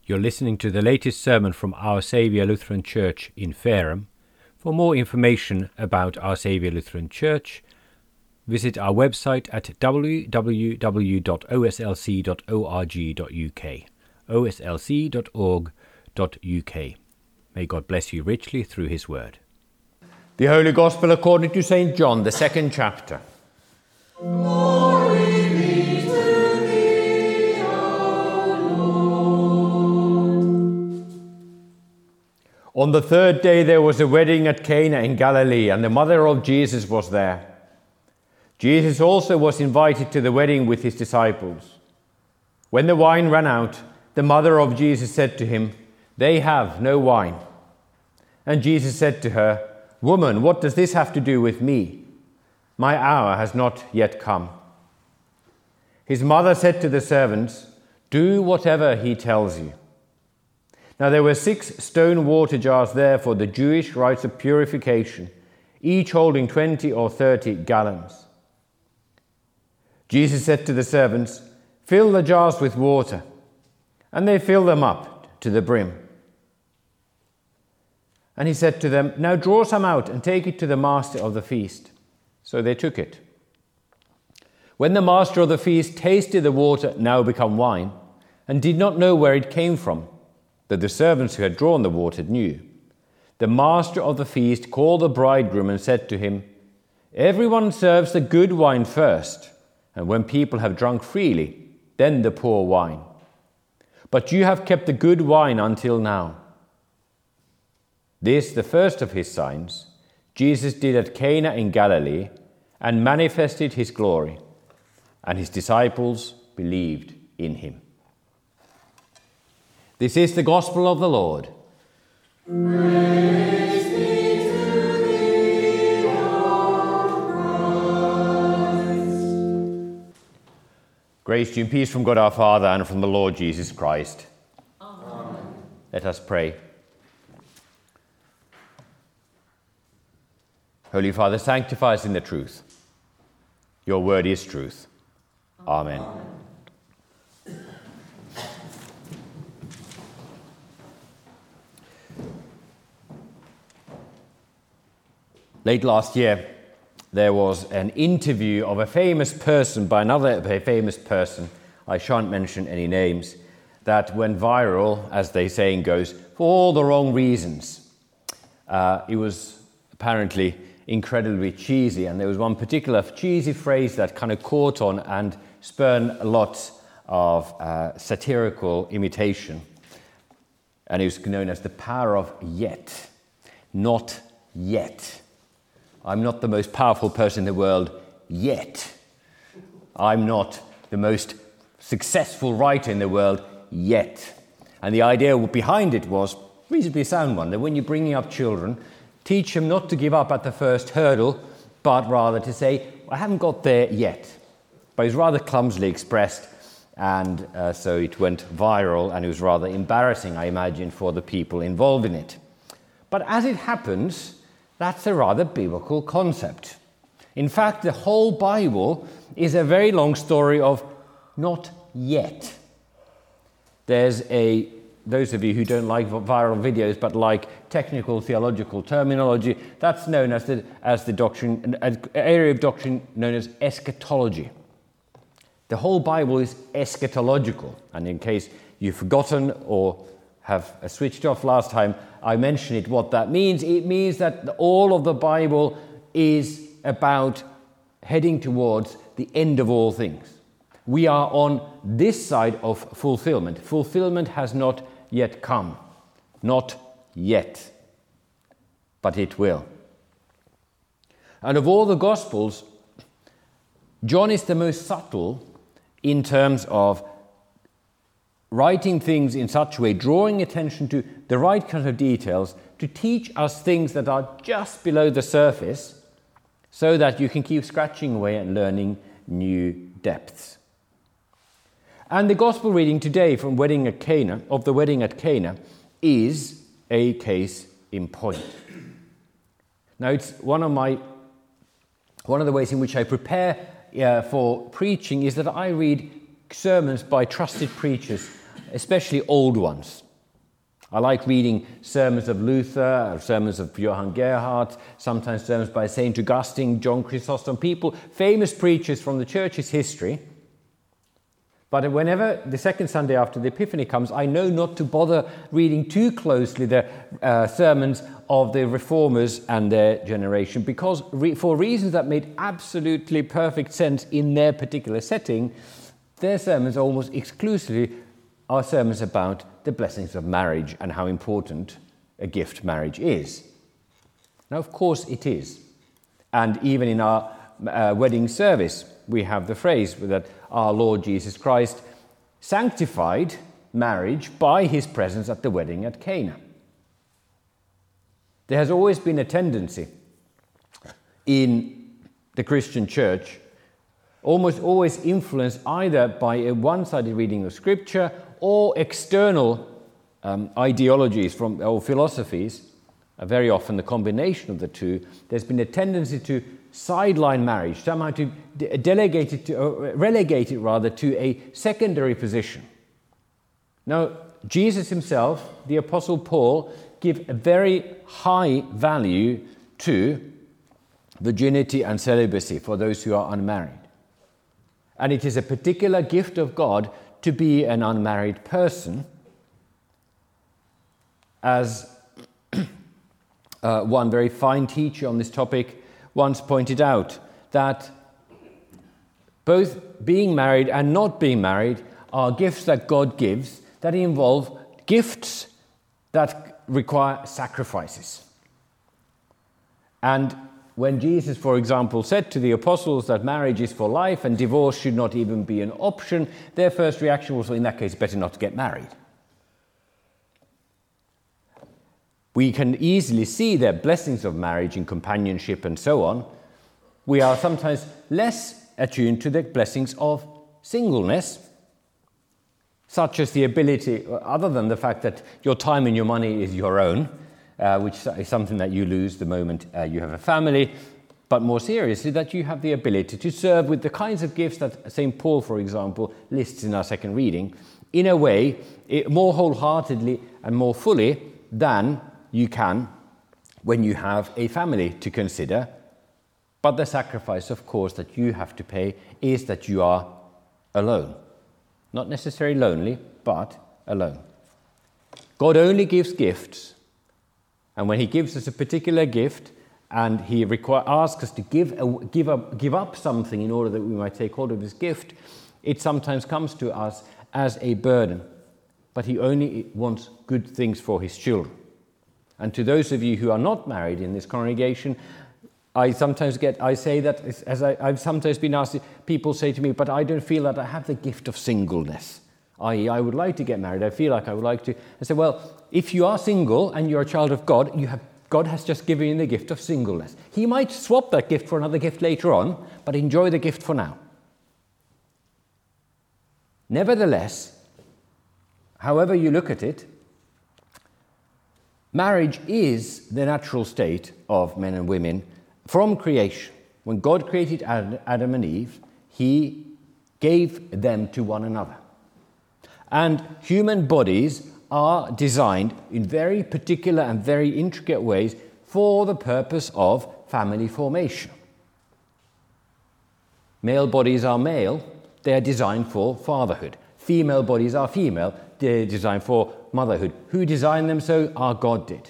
You're listening to the latest sermon from Our Saviour Lutheran Church in Fareham. For more information about Our Saviour Lutheran Church, visit our website at www.oslc.org.uk, oslc.org.uk. May God bless you richly through his word. The Holy Gospel according to St. John, the 2nd chapter. Glory be to thee, O Lord. On the 3rd day there was a wedding at Cana in Galilee, and the mother of Jesus was there. Jesus also was invited to the wedding with his disciples. When the wine ran out, the mother of Jesus said to him, "They have no wine." And Jesus said to her, "Woman, what does this have to do with me? My hour has not yet come." His mother said to the servants, "Do whatever he tells you." Now there were 6 stone water jars there for the Jewish rites of purification, each holding 20 or 30 gallons. Jesus said to the servants, "Fill the jars with water," and they filled them up to the brim. And he said to them, "Now draw some out and take it to the master of the feast." So they took it. When the master of the feast tasted the water, now become wine, and did not know where it came from, but the servants who had drawn the water knew, the master of the feast called the bridegroom and said to him, "Everyone serves the good wine first, and when people have drunk freely, then the poor wine. But you have kept the good wine until now." This, the first of his signs, Jesus did at Cana in Galilee and manifested his glory, and his disciples believed in him. This is the gospel of the Lord. Praise be to thee, O Christ. Grace to you and peace from God our Father and from the Lord Jesus Christ. Amen. Let us pray. Holy Father, sanctify us in the truth. Your word is truth. Amen. Late last year, there was an interview of a famous person by another famous person, I shan't mention any names, that went viral, as the saying goes, for all the wrong reasons. It was apparently incredibly cheesy, and there was one particular cheesy phrase that kind of caught on and spurned a lot of satirical imitation, and it was known as the power of yet. Not yet. I'm not the most powerful person in the world yet. I'm not the most successful writer in the world yet. And the idea behind it was a reasonably sound one, that when you're bringing up children, teach them not to give up at the first hurdle, but rather to say, "I haven't got there yet." But it was rather clumsily expressed, and so it went viral, and it was rather embarrassing, I imagine, for the people involved in it. But as it happens, that's a rather biblical concept. In fact, the whole Bible is a very long story of not yet. There's those of you who don't like viral videos but like technical theological terminology, that's known as the doctrine, an area of doctrine known as eschatology. The whole Bible is eschatological, and in case you've forgotten or have switched off last time, I mentioned it. What that means, it means that all of the Bible is about heading towards the end of all things. We are on this side of fulfillment. Fulfillment has not yet come. Not yet. But it will. And of all the Gospels, John is the most subtle in terms of writing things in such a way, drawing attention to the right kind of details, to teach us things that are just below the surface, so that you can keep scratching away and learning new depths. And the Gospel reading today from the wedding at Cana, is a case in point. Now, it's one of the ways in which I prepare for preaching is that I read sermons by trusted preachers especially old ones. I like reading sermons of Luther, sermons of Johann Gerhard, sometimes sermons by St. Augustine, John Chrysostom, famous preachers from the church's history. But whenever the second Sunday after the Epiphany comes, I know not to bother reading too closely the sermons of the Reformers and their generation, because for reasons that made absolutely perfect sense in their particular setting, their sermons almost exclusively are sermons about the blessings of marriage and how important a gift marriage is. Now, of course, it is. And even in our wedding service, we have the phrase that our Lord Jesus Christ sanctified marriage by his presence at the wedding at Cana. There has always been a tendency in the Christian church, almost always influenced either by a one-sided reading of Scripture or external ideologies or philosophies, very often the combination of the two. There's been a tendency to sideline marriage, somehow to relegate it to a secondary position. Now, Jesus himself, the Apostle Paul, give a very high value to virginity and celibacy for those who are unmarried. And it is a particular gift of God to be an unmarried person, as one very fine teacher on this topic once pointed out, that both being married and not being married are gifts that God gives that involve gifts that require sacrifices. And when Jesus, for example, said to the apostles that marriage is for life and divorce should not even be an option, their first reaction was, well, in that case, better not to get married. We can easily see the blessings of marriage and companionship and so on. We are sometimes less attuned to the blessings of singleness, such as the ability, other than the fact that your time and your money is your own, which is something that you lose the moment you have a family, but more seriously, that you have the ability to serve with the kinds of gifts that St. Paul, for example, lists in our second reading, in a way more wholeheartedly and more fully than you can when you have a family to consider. But the sacrifice, of course, that you have to pay is that you are alone. Not necessarily lonely, but alone. God only gives gifts, and when he gives us a particular gift and he asks us to give up something in order that we might take hold of his gift, it sometimes comes to us as a burden. But he only wants good things for his children. And to those of you who are not married in this congregation, I've sometimes been asked, people say to me, but I don't feel that I have the gift of singleness. I.e., I would like to get married. I feel like I would like to. I say, well, if you are single and you're a child of God, God has just given you the gift of singleness. He might swap that gift for another gift later on, but enjoy the gift for now. Nevertheless, however you look at it, marriage is the natural state of men and women from creation. When God created Adam and Eve, he gave them to one another. And human bodies are designed in very particular and very intricate ways for the purpose of family formation. Male bodies are male, they are designed for fatherhood. Female bodies are female, they're designed for motherhood. Who designed them so? Our God did.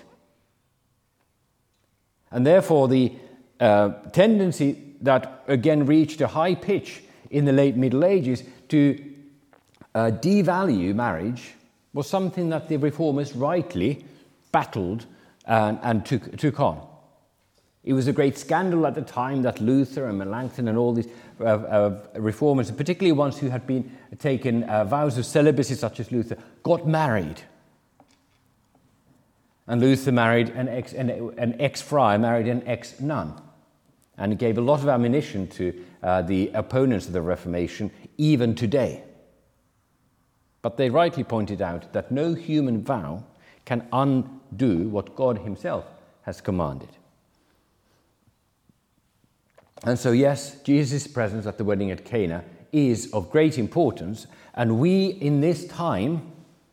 And therefore the tendency that again reached a high pitch in the late Middle Ages to devalue marriage was something that the Reformers rightly battled and took on. It was a great scandal at the time that Luther and Melanchthon and all these Reformers, particularly ones who had been taken vows of celibacy, such as Luther, got married. And Luther married an ex-friar, married an ex-nun. And it gave a lot of ammunition to the opponents of the Reformation, even today. But they rightly pointed out that no human vow can undo what God himself has commanded. And so, yes, Jesus' presence at the wedding at Cana is of great importance, and we in this time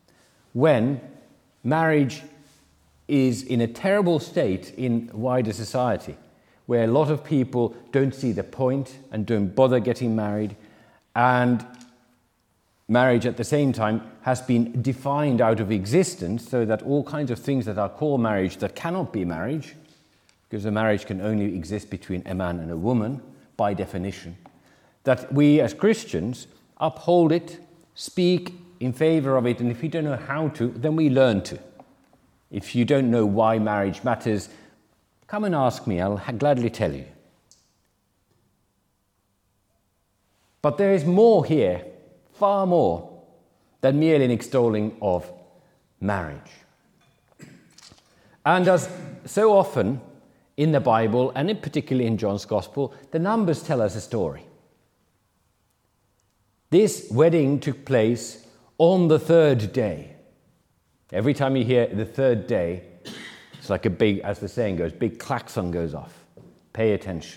when marriage is in a terrible state in wider society, where a lot of people don't see the point and don't bother getting married, and marriage at the same time has been defined out of existence, so that all kinds of things that are called marriage that cannot be marriage, because a marriage can only exist between a man and a woman by definition, that we as Christians uphold it, speak in favor of it, and if we don't know how to, then we learn to. If you don't know why marriage matters, come and ask me, I'll gladly tell you. But there is more here, far more, than merely an extolling of marriage. And as so often in the Bible, and in particularly in John's Gospel, the numbers tell us a story. This wedding took place on the third day. Every time you hear the third day, it's like a big, as the saying goes, big klaxon goes off. Pay attention.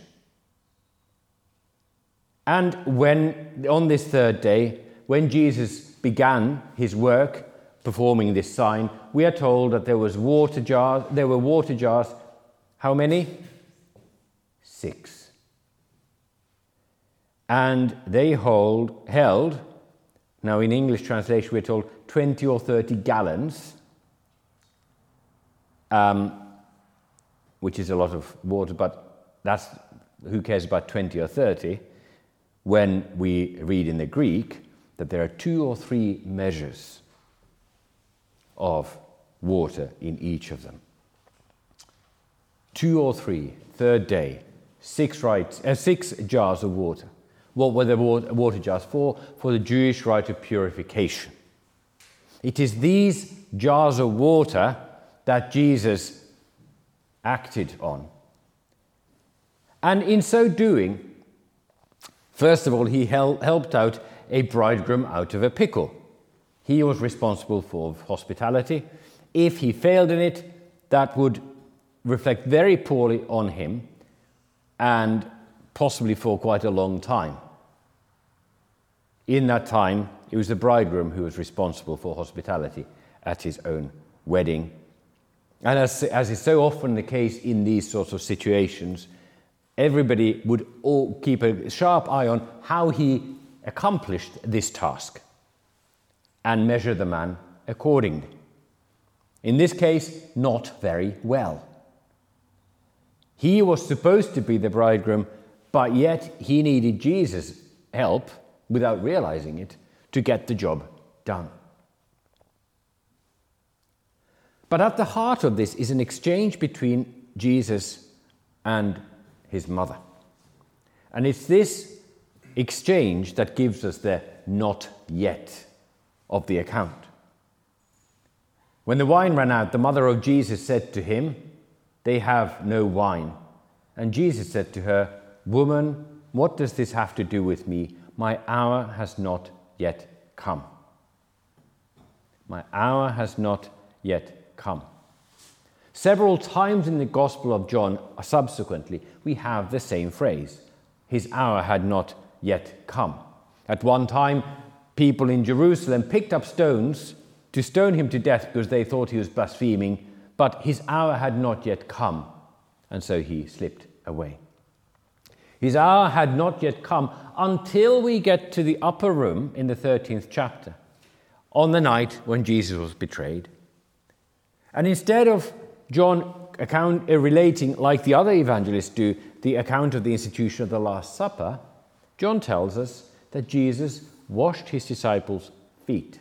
And when, on this third day, when Jesus began his work performing this sign, we are told that there were water jars. How many? 6. And they held, now in English translation we're told 20 or 30 gallons, which is a lot of water, but that's, who cares about 20 or 30, when we read in the Greek that there are 2 or 3 measures of water in each of them. 2 or 3, third day, 6 jars of water. What were the water jars for? For the Jewish rite of purification. It is these jars of water that Jesus acted on. And in so doing, first of all, he helped out a bridegroom out of a pickle. He was responsible for hospitality. If he failed in it, that would reflect very poorly on him, and possibly for quite a long time. In that time, it was the bridegroom who was responsible for hospitality at his own wedding. And as is so often the case in these sorts of situations, everybody would all keep a sharp eye on how he accomplished this task and measure the man accordingly. In this case, not very well. He was supposed to be the bridegroom, but yet he needed Jesus' help, without realizing it, to get the job done. But at the heart of this is an exchange between Jesus and his mother. And it's this exchange that gives us the not yet of the account. When the wine ran out, the mother of Jesus said to him, "They have no wine." And Jesus said to her, "Woman, what does this have to do with me? My hour has not yet come." My hour has not yet come. Several times in the Gospel of John, subsequently, we have the same phrase. His hour had not yet come. At one time, people in Jerusalem picked up stones to stone him to death because they thought he was blaspheming, but his hour had not yet come, and so he slipped away. His hour had not yet come until we get to the upper room in the 13th chapter, on the night when Jesus was betrayed. And instead of John relating, like the other evangelists do, the account of the institution of the Last Supper, John tells us that Jesus washed his disciples' feet.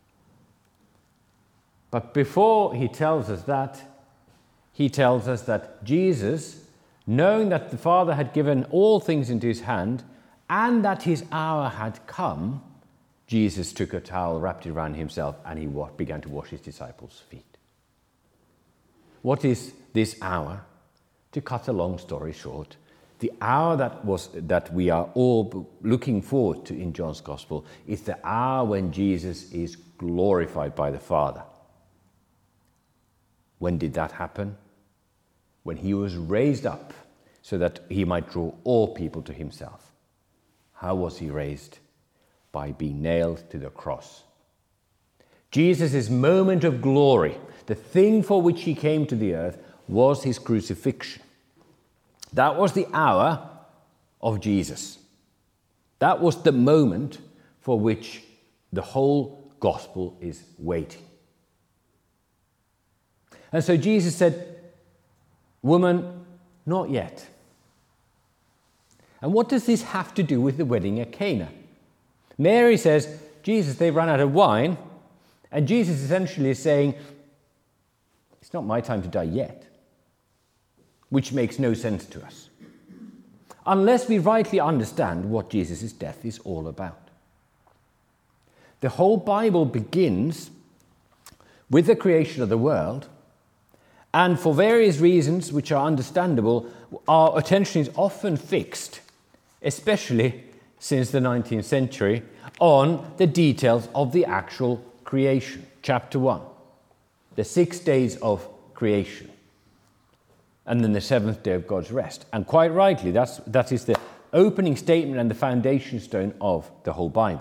But before he tells us that, he tells us that Jesus, knowing that the Father had given all things into his hand and that his hour had come, Jesus took a towel, wrapped it around himself, and he began to wash his disciples' feet. What is this hour? To cut a long story short, the hour that we are all looking forward to in John's Gospel is the hour when Jesus is glorified by the Father. When did that happen? When he was raised up so that he might draw all people to himself. How was he raised? By being nailed to the cross. Jesus' moment of glory, the thing for which he came to the earth, was his crucifixion. That was the hour of Jesus. That was the moment for which the whole gospel is waiting. And so Jesus said, "Woman, not yet." And what does this have to do with the wedding at Cana? Mary says, "Jesus, they ran out of wine." And Jesus essentially is saying, "It's not my time to die yet," which makes no sense to us, unless we rightly understand what Jesus' death is all about. The whole Bible begins with the creation of the world, and for various reasons which are understandable, our attention is often fixed, especially since the 19th century, on the details of the actual creation. Chapter 1, the 6 days of creation, and then the seventh day of God's rest. And quite rightly, that is the opening statement and the foundation stone of the whole Bible.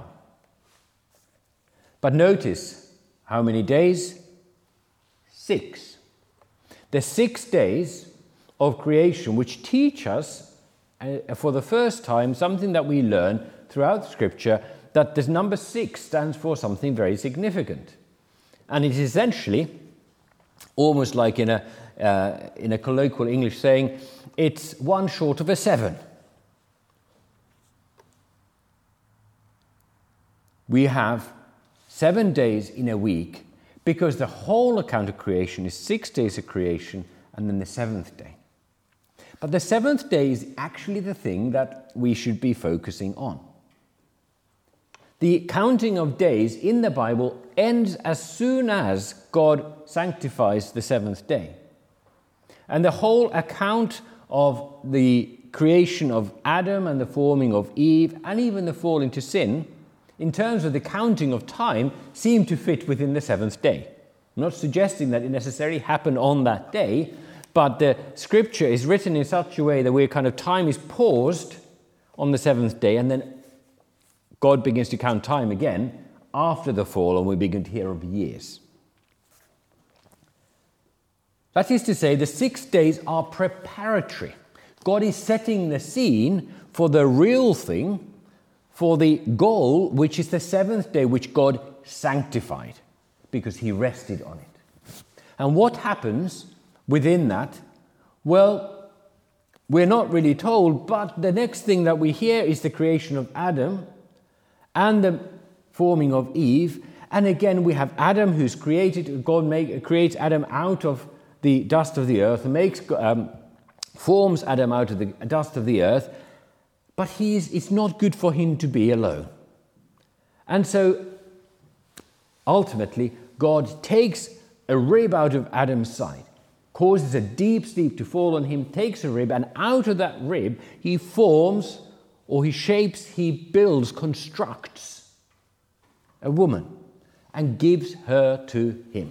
But notice how many days? 6. The 6 days of creation, which teach us, for the first time, something that we learn throughout Scripture, that this number 6 stands for something very significant. And it is essentially almost like in a colloquial English saying, it's one short of a 7. We have 7 days in a week because the whole account of creation is 6 days of creation and then the seventh day. But the seventh day is actually the thing that we should be focusing on. The counting of days in the Bible ends as soon as God sanctifies the seventh day. And the whole account of the creation of Adam and the forming of Eve and even the fall into sin, in terms of the counting of time, seem to fit within the seventh day. I'm not suggesting that it necessarily happened on that day, but the Scripture is written in such a way that time is paused on the seventh day, and then God begins to count time again after the fall, and we begin to hear of years. That is to say, the 6 days are preparatory. God is setting the scene for the real thing, for the goal, which is the seventh day, which God sanctified, because he rested on it. And what happens within that? Well, we're not really told, but the next thing that we hear is the creation of Adam and the forming of Eve. And again, we have Adam who's created. God creates Adam out of the dust of the earth, and forms Adam out of the dust of the earth, but it's not good for him to be alone. And so, ultimately, God takes a rib out of Adam's side, causes a deep sleep to fall on him, takes a rib, and out of that rib he forms, or he shapes, he builds, constructs a woman and gives her to him.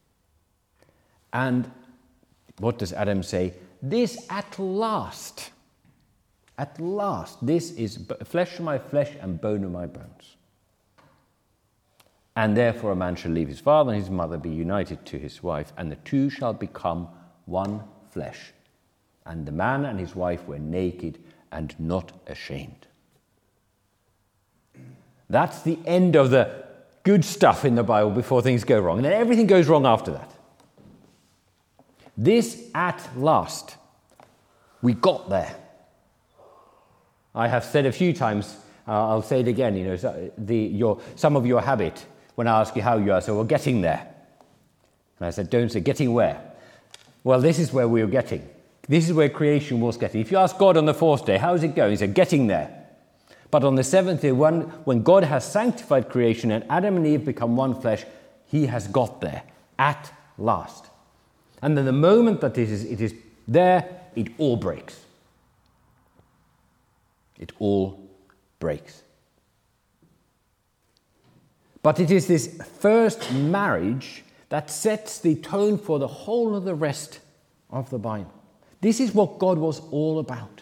And what does Adam say? This at last, this is flesh of my flesh and bone of my bones. And therefore a man shall leave his father and his mother, be united to his wife, and the two shall become one flesh. And the man and his wife were naked and not ashamed. That's the end of the good stuff in the Bible before things go wrong. And then everything goes wrong after that. This at last, we got there. I have said a few times, I'll say it again, some of your habit, when I ask you how you are, so we're getting there. And I said, don't say getting where. Well, this is where we were getting. This is where creation was getting. If you ask God on the fourth day, how's it going? He said, getting there. But on the seventh day, when God has sanctified creation and Adam and Eve become one flesh, he has got there at last. And then the moment that it is there, it all breaks. It all breaks. But it is this first marriage that sets the tone for the whole of the rest of the Bible. This is what God was all about.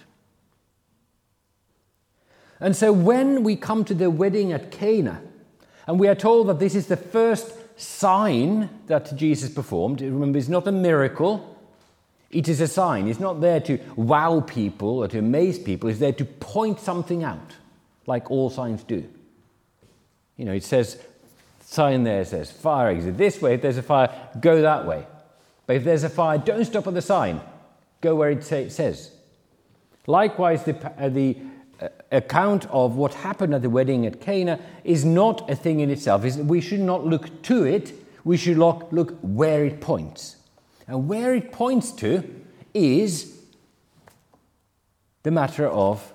And so when we come to the wedding at Cana, and we are told that this is the first sign that Jesus performed. Remember, it's not a miracle. It is a sign. It's not there to wow people or to amaze people. It's there to point something out, like all signs do. It says, sign there says, fire exit this way. If there's a fire, go that way. But if there's a fire, don't stop at the sign. Go where it says. Likewise, the account of what happened at the wedding at Cana is not a thing in itself. We should not look to it. We should look where it points. And where it points to is the matter of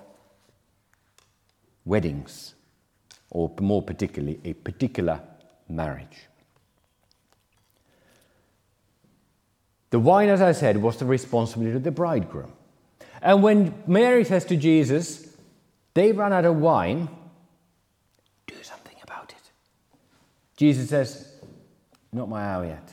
weddings, or more particularly, a particular marriage. The wine, as I said, was the responsibility of the bridegroom. And when Mary says to Jesus, they ran out of wine, do something about it. Jesus says, not my hour yet.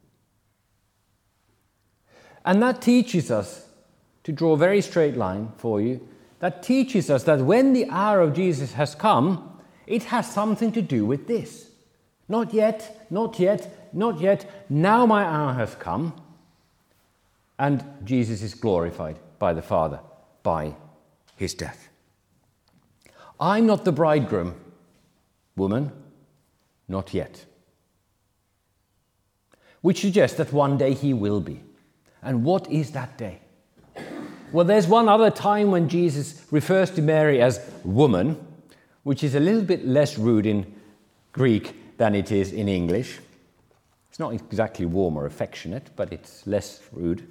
And that teaches us, to draw a very straight line for you, that teaches us that when the hour of Jesus has come, it has something to do with this. Not yet, not yet, not yet. Now my hour has come. And Jesus is glorified by the Father by his death. I'm not the bridegroom, woman, not yet. Which suggests that one day he will be. And what is that day? Well, there's one other time when Jesus refers to Mary as woman, which is a little bit less rude in Greek than it is in English. It's not exactly warm or affectionate, but it's less rude.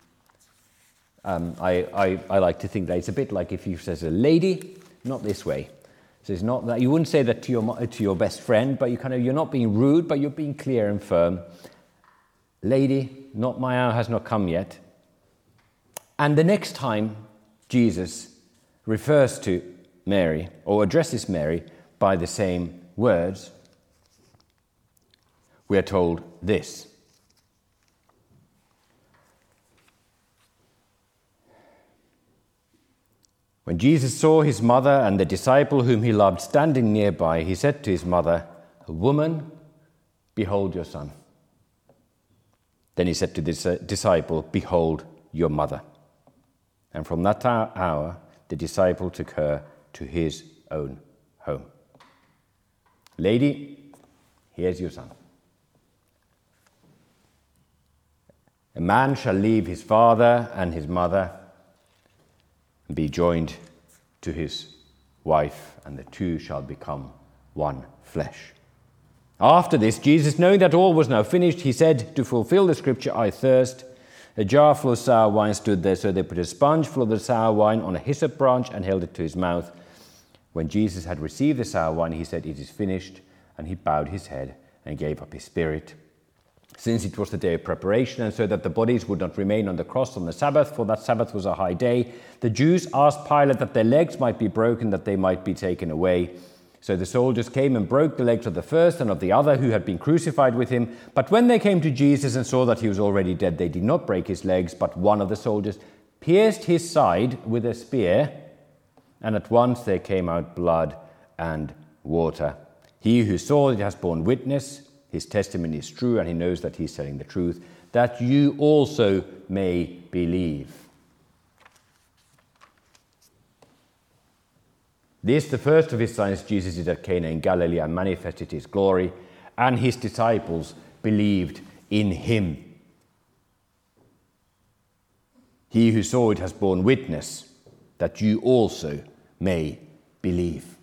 I like to think that it's a bit like if you says a lady, not this way. So it's not that you wouldn't say that to your best friend, but you're not being rude, but you're being clear and firm. Lady, not my hour has not come yet. And the next time Jesus refers to Mary or addresses Mary by the same words, we are told this. When Jesus saw his mother and the disciple whom he loved standing nearby, he said to his mother, "Woman, behold your son." Then he said to this disciple, "Behold your mother." And from that hour, the disciple took her to his own home. Lady, here's your son. A man shall leave his father and his mother and be joined to his wife, and the two shall become one flesh. After this, Jesus, knowing that all was now finished, he said, to fulfill the scripture, "I thirst." A jar full of sour wine stood there, so they put a sponge full of the sour wine on a hyssop branch and held it to his mouth. When Jesus had received the sour wine, he said, "It is finished," and he bowed his head and gave up his spirit. Since it was the day of preparation, and so that the bodies would not remain on the cross on the Sabbath, for that Sabbath was a high day, the Jews asked Pilate that their legs might be broken, that they might be taken away. So the soldiers came and broke the legs of the first and of the other who had been crucified with him. But when they came to Jesus and saw that he was already dead, they did not break his legs, but one of the soldiers pierced his side with a spear, and at once there came out blood and water. He who saw it has borne witness. His testimony is true, and he knows that he is telling the truth, that you also may believe. This, the first of his signs, Jesus did at Cana in Galilee and manifested his glory, and his disciples believed in him. He who saw it has borne witness, that you also may believe.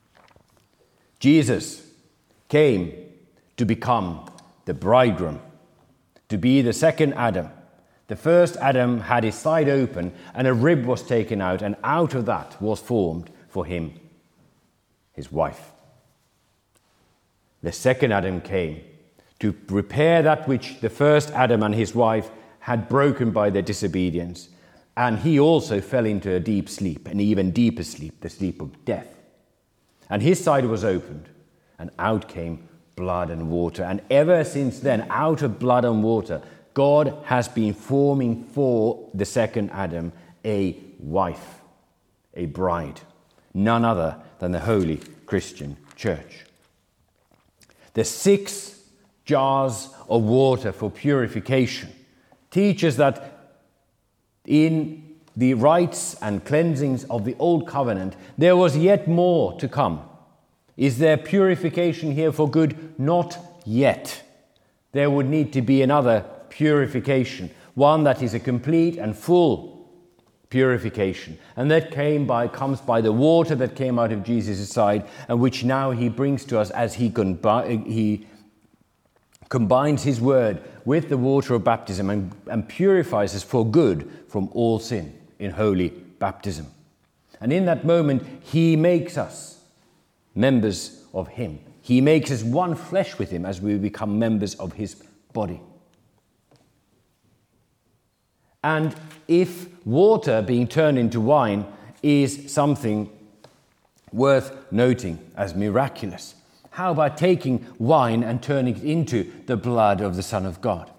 Jesus came to become the bridegroom, to be the second Adam. The first Adam had his side open and a rib was taken out, and out of that was formed for him his wife. The second Adam came to repair that which the first Adam and his wife had broken by their disobedience, and he also fell into a deep sleep, an even deeper sleep, the sleep of death. And his side was opened, and out came blood and water. And ever since then, out of blood and water, God has been forming for the second Adam a wife, a bride, none other than the Holy Christian Church. The 6 jars of water for purification, teaches that in the rites and cleansings of the Old Covenant, there was yet more to come. Is there purification here for good? Not yet. There would need to be another purification, one that is a complete and full purification. And that comes by the water that came out of Jesus' side, and which now he brings to us as he combines his word with the water of baptism and purifies us for good from all sin in holy baptism. And in that moment, he makes us members of him. He makes us one flesh with him as we become members of his body. And if water being turned into wine is something worth noting as miraculous, how about taking wine and turning it into the blood of the Son of God?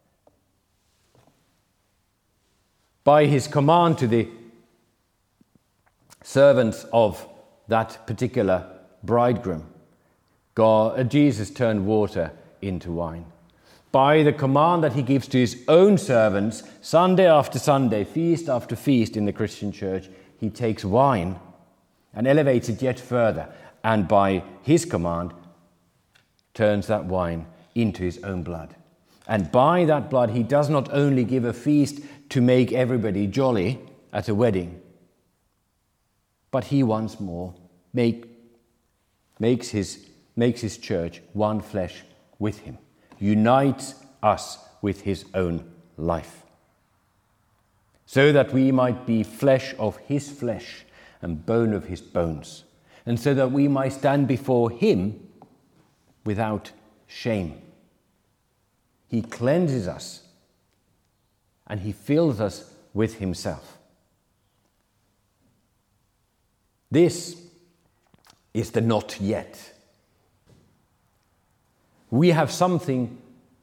By his command to the servants of that particular bridegroom, Jesus turned water into wine. By the command that he gives to his own servants, Sunday after Sunday, feast after feast in the Christian church, he takes wine and elevates it yet further, and by his command turns that wine into his own blood. And by that blood, he does not only give a feast to make everybody jolly at a wedding, but he once more makes his church one flesh with him, unites us with his own life, so that we might be flesh of his flesh and bone of his bones, and so that we might stand before him without shame. He cleanses us and he fills us with himself. This is the not yet. We have something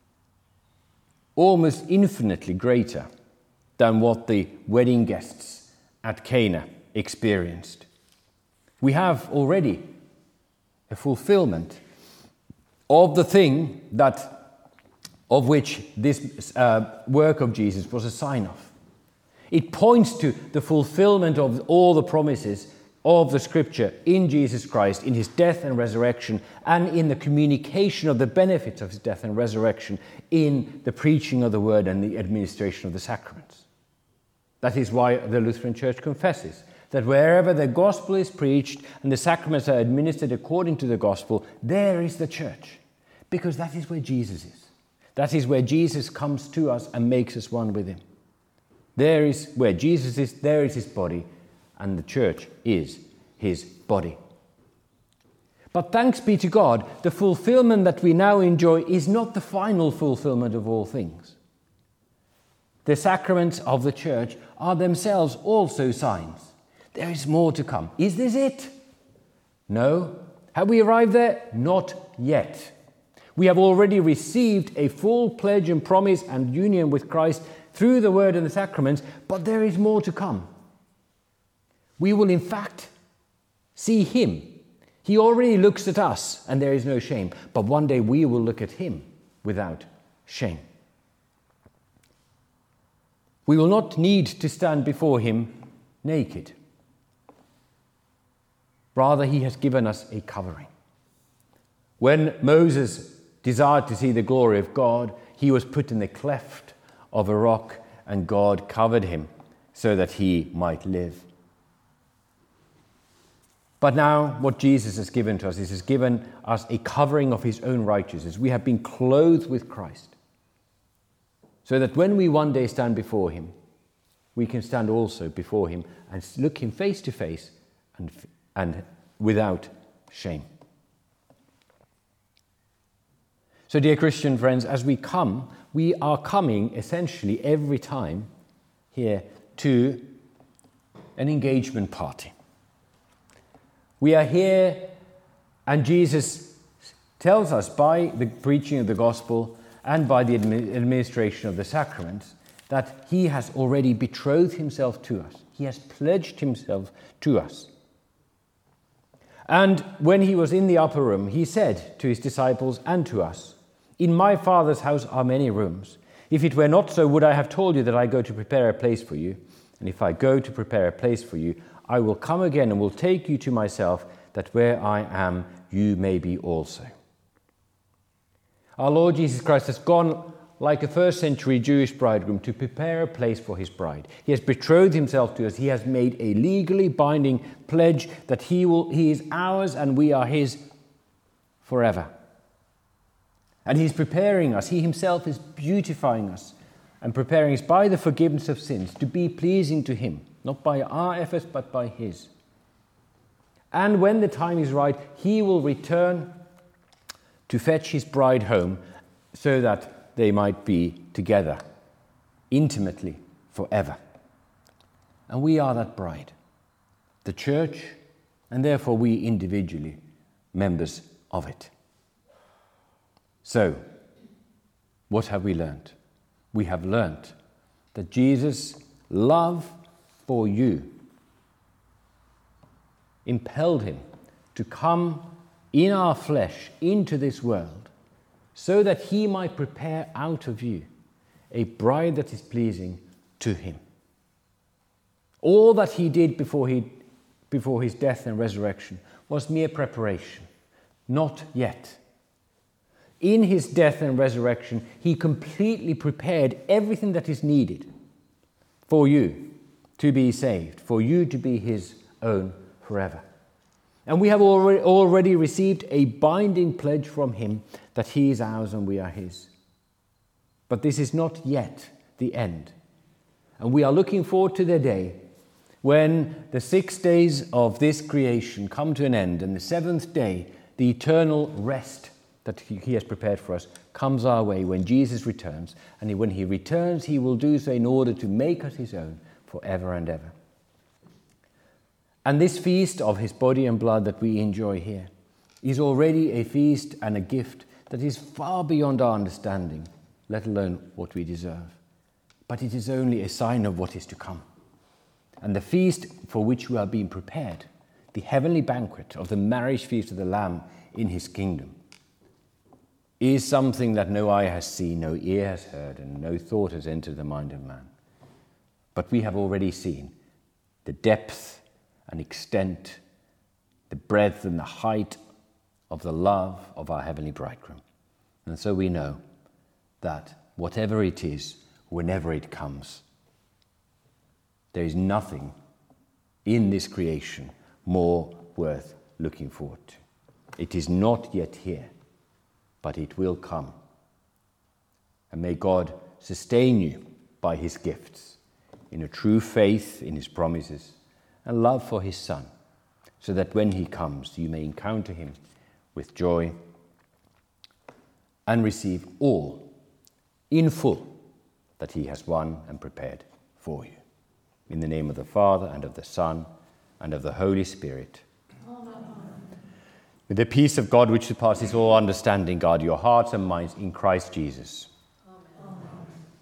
almost infinitely greater than what the wedding guests at Cana experienced. We have already a fulfillment of the thing of which this work of Jesus was a sign of. It points to the fulfillment of all the promises of the Scripture in Jesus Christ, in his death and resurrection, and in the communication of the benefits of his death and resurrection in the preaching of the word and the administration of the sacraments. That is why the Lutheran Church confesses that wherever the gospel is preached and the sacraments are administered according to the gospel, there is the church, because that is where Jesus is. That is where Jesus comes to us and makes us one with him. There is where Jesus is, there is his body, and the church is his body. But thanks be to God, the fulfillment that we now enjoy is not the final fulfillment of all things. The sacraments of the church are themselves also signs. There is more to come. Is this it? No. Have we arrived there? Not yet. We have already received a full pledge and promise and union with Christ through the word and the sacraments, but there is more to come. We will in fact see him. He already looks at us and there is no shame, but one day we will look at him without shame. We will not need to stand before him naked. Rather, he has given us a covering. When Moses desired to see the glory of God, he was put in the cleft of a rock and God covered him so that he might live. But now what Jesus has given to us is he's given us a covering of his own righteousness. We have been clothed with Christ so that when we one day stand before him, we can stand also before him and look him face to face and without shame. So, dear Christian friends, as we come, we are coming essentially every time here to an engagement party. We are here, and Jesus tells us by the preaching of the gospel and by the administration of the sacraments that he has already betrothed himself to us. He has pledged himself to us. And when he was in the upper room, he said to his disciples and to us, In my Father's house are many rooms. If it were not so, would I have told you that I go to prepare a place for you? And if I go to prepare a place for you, I will come again and will take you to myself, that where I am, you may be also. Our Lord Jesus Christ has gone like a first century Jewish bridegroom to prepare a place for his bride. He has betrothed himself to us. He has made a legally binding pledge that he is ours and we are his forever. And he's preparing us. He himself is beautifying us and preparing us by the forgiveness of sins to be pleasing to him, not by our efforts, but by his. And when the time is right, he will return to fetch his bride home so that they might be together intimately forever. And we are that bride, the church, and therefore we individually members of it. So, what have we learned? We have learned that Jesus' love for you impelled him to come in our flesh into this world so that he might prepare out of you a bride that is pleasing to him. All that he did before his death and resurrection was mere preparation, not yet. In his death and resurrection, he completely prepared everything that is needed for you to be saved, for you to be his own forever. And we have already received a binding pledge from him that he is ours and we are his. But this is not yet the end. And we are looking forward to the day when the 6 days of this creation come to an end and the seventh day, the eternal rest that he has prepared for us, comes our way when Jesus returns. And when he returns, he will do so in order to make us his own forever and ever. And this feast of his body and blood that we enjoy here is already a feast and a gift that is far beyond our understanding, let alone what we deserve. But it is only a sign of what is to come. And the feast for which we are being prepared, the heavenly banquet of the marriage feast of the Lamb in his kingdom, is something that no eye has seen, no ear has heard, and no thought has entered the mind of man. But we have already seen the depth and extent, the breadth and the height of the love of our heavenly bridegroom. And so we know that whatever it is, whenever it comes, there is nothing in this creation more worth looking forward to. It is not yet here, but it will come. And may God sustain you by his gifts in a true faith in his promises and love for his Son, so that when he comes, you may encounter him with joy and receive all in full that he has won and prepared for you. In the name of the Father, and of the Son, and of the Holy Spirit. Amen. With the peace of God which surpasses all understanding, guard your hearts and minds in Christ Jesus.